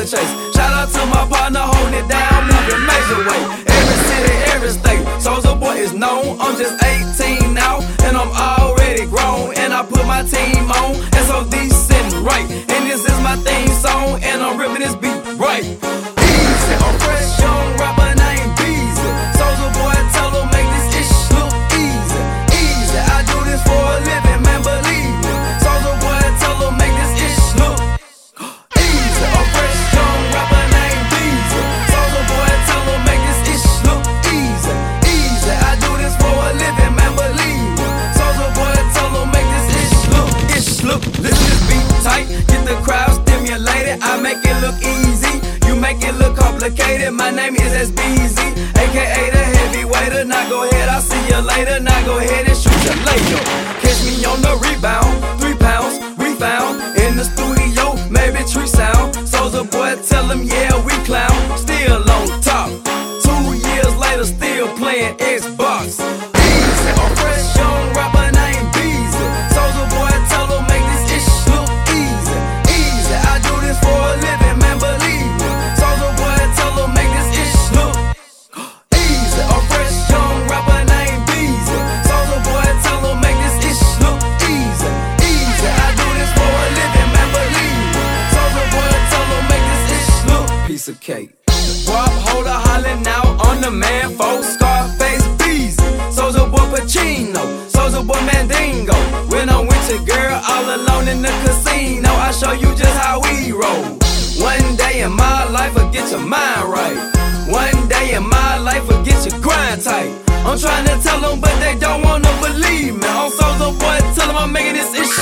paper chase. Shout out to my partner holding it down, moving major way. Every city, every state, Soulja Boy is known. I'm just 18 now, and I'm already grown. And I put my team on, and so decent, right. And this is my theme song, and I'm ripping this beat right. Easy, I'm fresh young rapper named Beezy. Soulja Boy tell him make this ish look easy. Easy, I do this for a living, man, believe me. Soulja Boy tell him make this ish look easy. I'm fresh young rapper named Beezy. Soulja Boy tell him make this ish look easy. Easy, I do this for a living, man, believe me. Soulja Boy tell him make this ish look. Listen to this beat tight, get the crowd stimulated. I make it look easy, you make it look complicated. My name is SBZ, aka the heavyweighter. Now go ahead, I'll see you later. Now go ahead and shoot your later. Catch me on the rebound, 3 pounds, we found in the studio, maybe tree sound. Soulja Boy tell him, yeah, we clown. Still on top, 2 years later, still playing Xbox. Easy, I'm fresh young rapper named Beezy. Soulja Boy tell him make this ish look easy. Easy, I do this for a living, man, believe me. Soulja Boy tell him make this ish look easy. I'm fresh young rapper named Beezy. Soulja Boy tell him make this ish look easy. Easy, I do this for a living, man, believe me. Soulja Boy tell him make this ish look piece of cake. Guap holder hollering out on the man, folks. Scarface Beezy, Soulja Boy Pacino, Soulja Boy Mandingo. When I'm with your girl all alone in the casino, I show you just how we roll. One day in my life will get your mind right. One day in my life will get your grind tight. I'm trying to tell them, but they don't wanna believe me. I'm Soulja Boy, tell them I'm making this ish